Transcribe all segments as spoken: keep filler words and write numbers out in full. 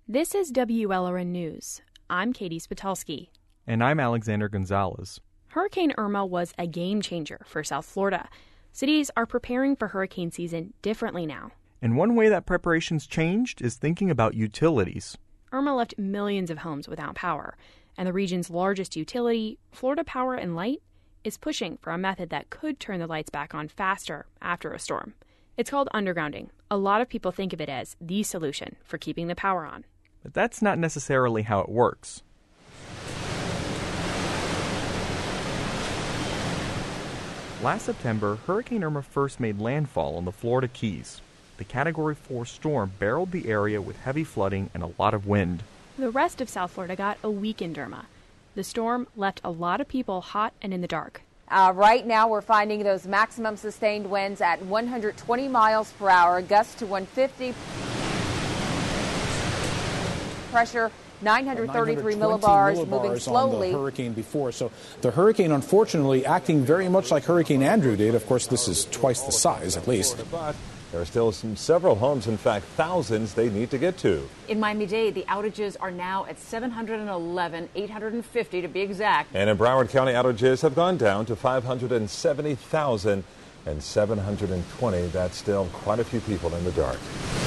This is W L R N News. I'm Katie Spitalski. And I'm Alexander Gonzalez. Hurricane Irma was a game changer for South Florida. Cities are preparing for hurricane season differently now. And one way that preparation's changed is thinking about utilities. Irma left millions of homes without power, and the region's largest utility, Florida Power and Light, is pushing for a method that could turn the lights back on faster after a storm. It's called undergrounding. A lot of people think of it as the solution for keeping the power on. But that's not necessarily how it works. Last September, Hurricane Irma first made landfall on the Florida Keys. The Category four storm barreled the area with heavy flooding and a lot of wind. The rest of South Florida got a weakened Irma. The storm left a lot of people hot and in the dark. Uh, right now, we're finding those maximum sustained winds at one hundred twenty miles per hour, gusts to one hundred fifty. Pressure nine hundred thirty-three millibars, millibars, moving slowly. On the hurricane before. So the hurricane, unfortunately, acting very much like Hurricane Andrew did. Of course, this is twice the size, at least. But there are still some several homes, in fact, thousands they need to get to. In Miami-Dade, the outages are now at seven hundred eleven, eight hundred fifty to be exact. And in Broward County, outages have gone down to five hundred seventy thousand and seven hundred twenty. That's still quite a few people in the dark.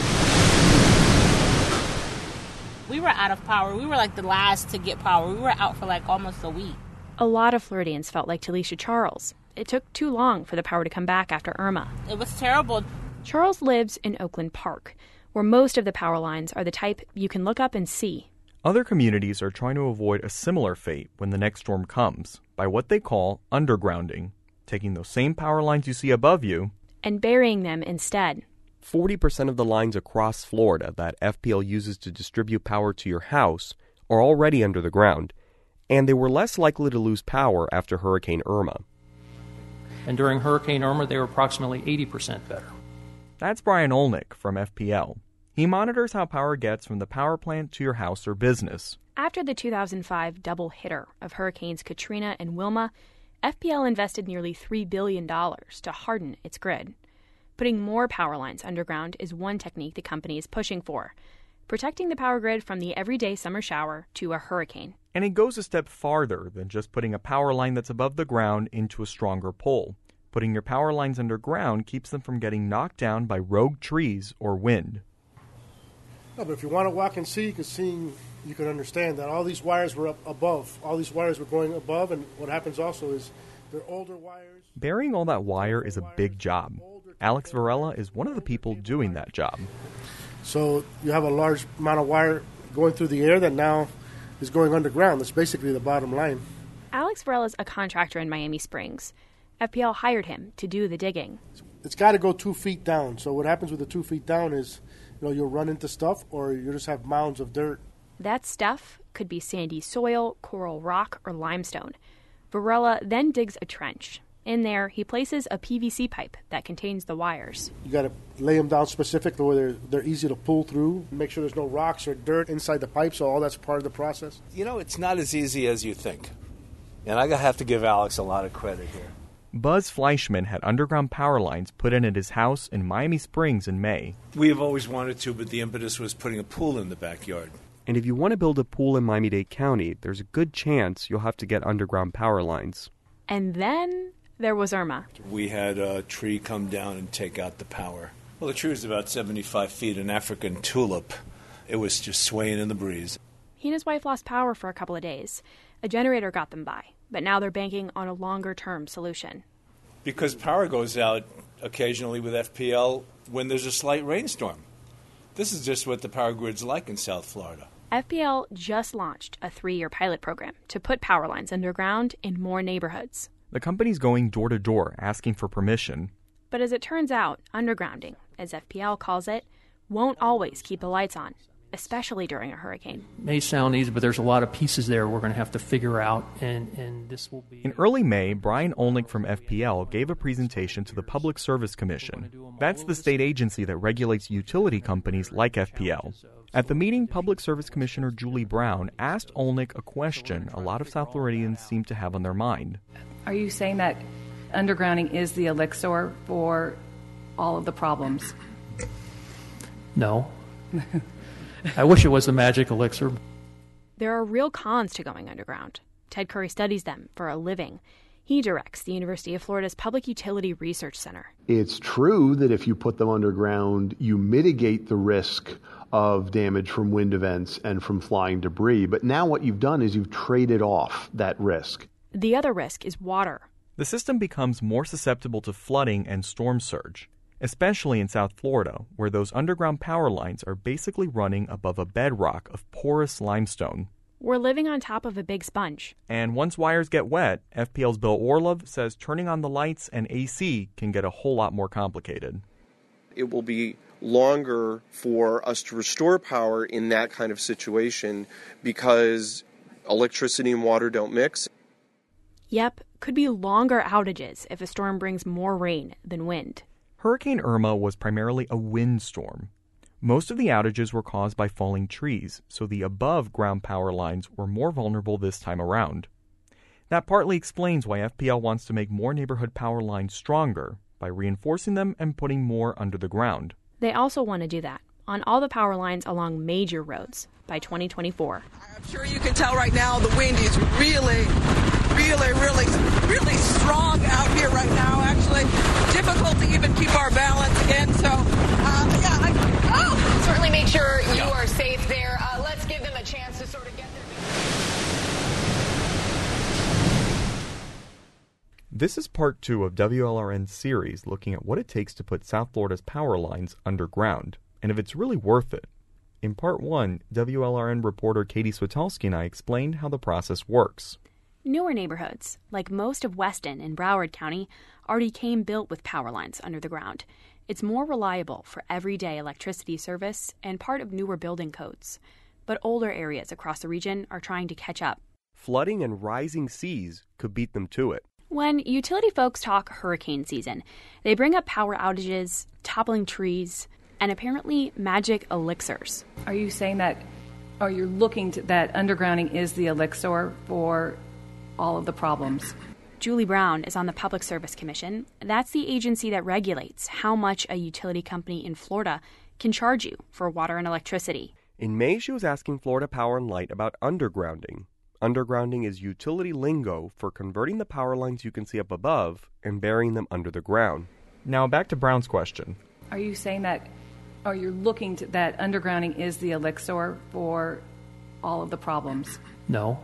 We were out of power. We were like the last to get power. We were out for like almost a week. A lot of Floridians felt like Talisha Charles. It took too long for the power to come back after Irma. It was terrible. Charles lives in Oakland Park, where most of the power lines are the type you can look up and see. Other communities are trying to avoid a similar fate when the next storm comes by what they call undergrounding, taking those same power lines you see above you and burying them instead. forty percent of the lines across Florida that F P L uses to distribute power to your house are already under the ground, and they were less likely to lose power after Hurricane Irma. And during Hurricane Irma, they were approximately eighty percent better. That's Brian Olnick from F P L. He monitors how power gets from the power plant to your house or business. After the two thousand five double hitter of Hurricanes Katrina and Wilma, F P L invested nearly three billion dollars to harden its grid. Putting more power lines underground is one technique the company is pushing for, protecting the power grid from the everyday summer shower to a hurricane. And it goes a step farther than just putting a power line that's above the ground into a stronger pole. Putting your power lines underground keeps them from getting knocked down by rogue trees or wind. No, but if you want to walk and see, you can see, you can understand that all these wires were up above. All these wires were going above, and what happens also is they're older wires. Burying all that wire is a big job. Alex Varela is one of the people doing that job. So you have a large amount of wire going through the air that now is going underground. That's basically the bottom line. Alex Varela is a contractor in Miami Springs. F P L hired him to do the digging. It's got to go two feet down. So what happens with the two feet down is, you know, you'll run into stuff or you just have mounds of dirt. That stuff could be sandy soil, coral rock, or limestone. Varela then digs a trench. In there, he places a P V C pipe that contains the wires. You got to lay them down specifically where they're, they're easy to pull through. Make sure there's no rocks or dirt inside the pipe, so all that's part of the process. You know, it's not as easy as you think. And I have to give Alex a lot of credit here. Buzz Fleischman had underground power lines put in at his house in Miami Springs in May. We have always wanted to, but the impetus was putting a pool in the backyard. And if you want to build a pool in Miami-Dade County, there's a good chance you'll have to get underground power lines. And then there was Irma. We had a tree come down and take out the power. Well, the tree was about seventy-five feet, an African tulip. It was just swaying in the breeze. He and his wife lost power for a couple of days. A generator got them by, but now they're banking on a longer-term solution. Because power goes out occasionally with F P L when there's a slight rainstorm. This is just what the power grid's like in South Florida. F P L just launched a three-year pilot program to put power lines underground in more neighborhoods. The company's going door to door asking for permission. But as it turns out, undergrounding, as F P L calls it, won't always keep the lights on, especially during a hurricane. It may sound easy, but there's a lot of pieces there we're going to have to figure out, and, and this will be... In early May, Brian Olnick from F P L gave a presentation to the Public Service Commission. That's the state agency that regulates utility companies like F P L. At the meeting, Public Service Commissioner Julie Brown asked Olnick a question a lot of South Floridians seem to have on their mind. Are you saying that undergrounding is the elixir for all of the problems? No. I wish it was the magic elixir. There are real cons to going underground. Ted Curry studies them for a living. He directs the University of Florida's Public Utility Research Center. It's true that if you put them underground, you mitigate the risk of damage from wind events and from flying debris. But now what you've done is you've traded off that risk. The other risk is water. The system becomes more susceptible to flooding and storm surge, especially in South Florida, where those underground power lines are basically running above a bedrock of porous limestone. We're living on top of a big sponge. And once wires get wet, F P L's Bill Orlov says turning on the lights and A C can get a whole lot more complicated. It will be longer for us to restore power in that kind of situation because electricity and water don't mix. Yep, could be longer outages if a storm brings more rain than wind. Hurricane Irma was primarily a windstorm. Most of the outages were caused by falling trees, so the above-ground power lines were more vulnerable this time around. That partly explains why F P L wants to make more neighborhood power lines stronger by reinforcing them and putting more under the ground. They also want to do that on all the power lines along major roads by twenty twenty-four. I'm sure you can tell right now the wind is really, really, really, really strong out here right now. Actually, difficult to even keep our balance again. So, uh, yeah, I, oh, certainly make sure you are safe there. Uh, let's give them a chance to sort of get there. This is part two of W L R N's series looking at what it takes to put South Florida's power lines underground, and if it's really worth it. In part one, W L R N reporter Katie Switolski and I explained how the process works. Newer neighborhoods, like most of Weston in Broward County, already came built with power lines under the ground. It's more reliable for everyday electricity service and part of newer building codes. But older areas across the region are trying to catch up. Flooding and rising seas could beat them to it. When utility folks talk hurricane season, they bring up power outages, toppling trees, and apparently magic elixirs. Are you saying that, or you're looking to, that undergrounding is the elixir for all of the problems? Julie Brown is on the Public Service Commission. That's the agency that regulates how much a utility company in Florida can charge you for water and electricity. In May, she was asking Florida Power and Light about undergrounding. Undergrounding is utility lingo for converting the power lines you can see up above and burying them under the ground. Now back to Brown's question. Are you saying that, or you're looking to that undergrounding is the elixir for all of the problems? No.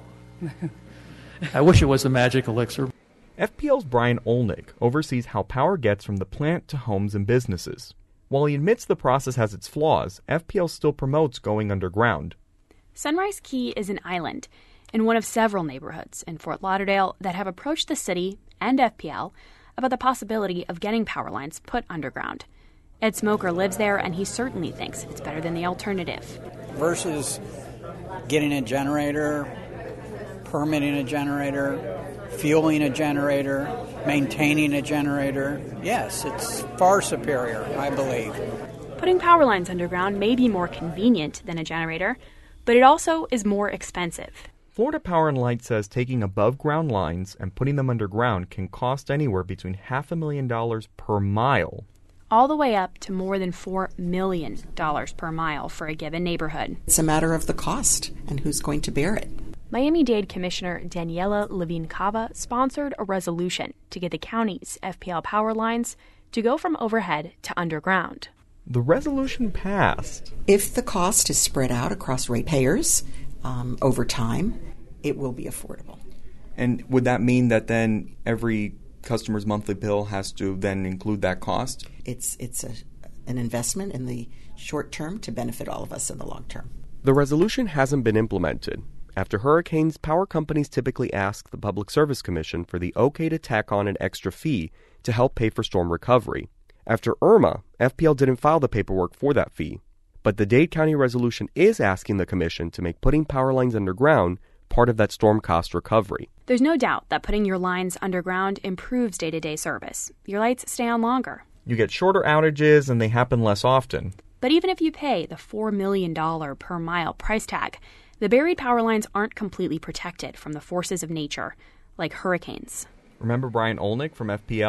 I wish it was the magic elixir. F P L's Brian Olnick oversees how power gets from the plant to homes and businesses. While he admits the process has its flaws, F P L still promotes going underground. Sunrise Key is an island in one of several neighborhoods in Fort Lauderdale that have approached the city and F P L about the possibility of getting power lines put underground. Ed Smoker lives there, and he certainly thinks it's better than the alternative. Versus getting a generator, permitting a generator, fueling a generator, maintaining a generator, yes, it's far superior, I believe. Putting power lines underground may be more convenient than a generator, but it also is more expensive. Florida Power and Light says taking above-ground lines and putting them underground can cost anywhere between half a million dollars per mile, all the way up to more than four million dollars per mile for a given neighborhood. It's a matter of the cost and who's going to bear it. Miami-Dade Commissioner Daniela Levine-Cava sponsored a resolution to get the county's F P L power lines to go from overhead to underground. The resolution passed. If the cost is spread out across ratepayers um, over time, it will be affordable. And would that mean that then every customer's monthly bill has to then include that cost? It's it's a, an investment in the short term to benefit all of us in the long term. The resolution hasn't been implemented. After hurricanes, power companies typically ask the Public Service Commission for the okay to tack on an extra fee to help pay for storm recovery. After Irma, F P L didn't file the paperwork for that fee. But the Dade County resolution is asking the commission to make putting power lines underground part of that storm cost recovery. There's no doubt that putting your lines underground improves day-to-day service. Your lights stay on longer. You get shorter outages and they happen less often. But even if you pay the four million dollars per mile price tag, the buried power lines aren't completely protected from the forces of nature, like hurricanes. Remember Brian Olnick from F P L?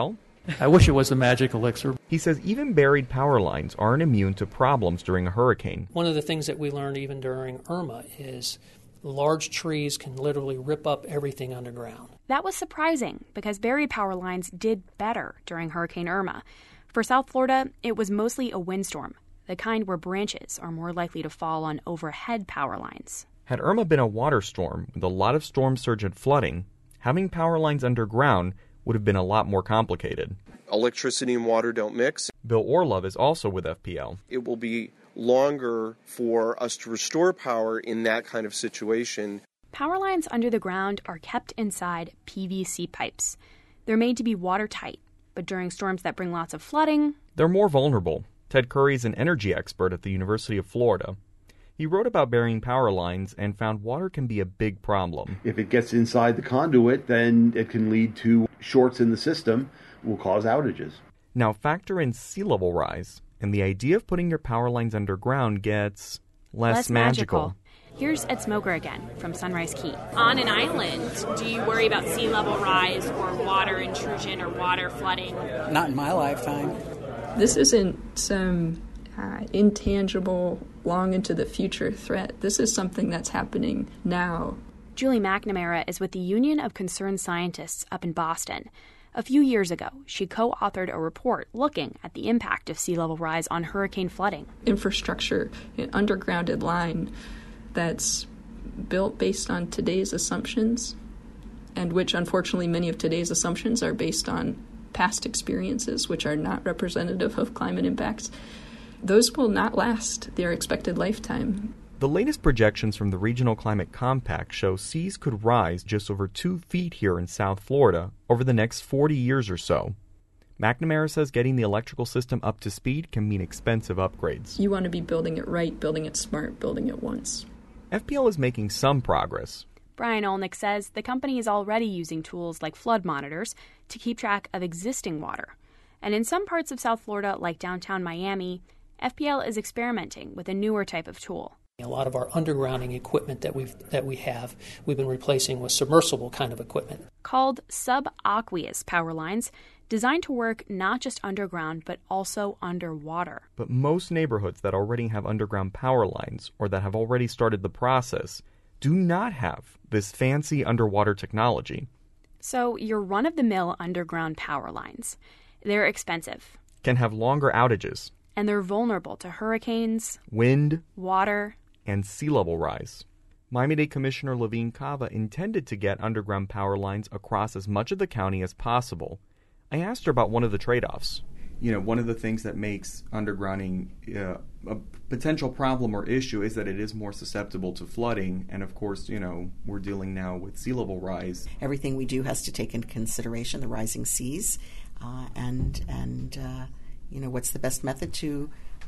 I wish it was the magic elixir. He says even buried power lines aren't immune to problems during a hurricane. One of the things that we learned even during Irma is large trees can literally rip up everything underground. That was surprising because buried power lines did better during Hurricane Irma. For South Florida, it was mostly a windstorm, the kind where branches are more likely to fall on overhead power lines. Had Irma been a water storm with a lot of storm surge and flooding, having power lines underground would have been a lot more complicated. Electricity and water don't mix. Bill Orlov is also with F P L. It will be longer for us to restore power in that kind of situation. Power lines under the ground are kept inside P V C pipes. They're made to be watertight, but during storms that bring lots of flooding, they're more vulnerable. Ted Curry is an energy expert at the University of Florida. He wrote about burying power lines and found water can be a big problem. If it gets inside the conduit, then it can lead to shorts in the system, will cause outages. Now factor in sea level rise, and the idea of putting your power lines underground gets less, less magical. magical. Here's Ed Smoker again from Sunrise Key. On an island, do you worry about sea level rise or water intrusion or water flooding? Not in my lifetime. This isn't some uh, intangible, long into the future threat. This is something that's happening now. Julie McNamara is with the Union of Concerned Scientists up in Boston. A few years ago, she co-authored a report looking at the impact of sea level rise on hurricane flooding. Infrastructure, an undergrounded line that's built based on today's assumptions, and which unfortunately many of today's assumptions are based on past experiences, which are not representative of climate impacts. Those will not last their expected lifetime. The latest projections from the Regional Climate Compact show seas could rise just over two feet here in South Florida over the next forty years or so. McNamara says getting the electrical system up to speed can mean expensive upgrades. You want to be building it right, building it smart, building it once. F P L is making some progress. Brian Olnick says the company is already using tools like flood monitors to keep track of existing water. And in some parts of South Florida, like downtown Miami, F P L is experimenting with a newer type of tool. A lot of our undergrounding equipment that we've that we have, we've been replacing with submersible kind of equipment. Called subaqueous power lines, designed to work not just underground but also underwater. But most neighborhoods that already have underground power lines or that have already started the process do not have this fancy underwater technology. So your run-of-the-mill underground power lines, they're expensive. Can have longer outages. And they're vulnerable to hurricanes, wind, water, and sea level rise. Miami-Dade Commissioner Levine Cava intended to get underground power lines across as much of the county as possible. I asked her about one of the trade-offs. You know, one of the things that makes undergrounding uh, a potential problem or issue is that it is more susceptible to flooding. And of course, you know, we're dealing now with sea level rise. Everything we do has to take into consideration the rising seas uh, and, and uh, you know, what's the best method to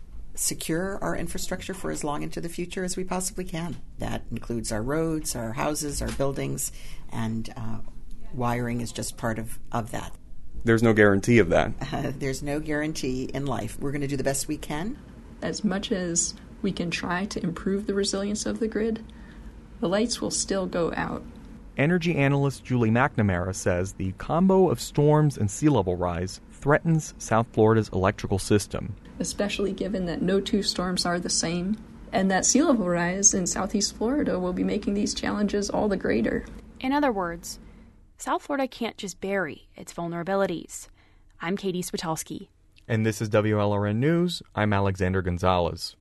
secure our infrastructure for as long into the future as we possibly can. That includes our roads, our houses, our buildings, and uh, wiring is just part of, of that. There's no guarantee of that. Uh, there's no guarantee in life. We're going to do the best we can. As much as we can try to improve the resilience of the grid, the lights will still go out. Energy analyst Julie McNamara says the combo of storms and sea level rise threatens South Florida's electrical system. Especially given that no two storms are the same, and that sea level rise in southeast Florida will be making these challenges all the greater. In other words, South Florida can't just bury its vulnerabilities. I'm Katie Spitalski. And this is W L R N News. I'm Alexander Gonzalez.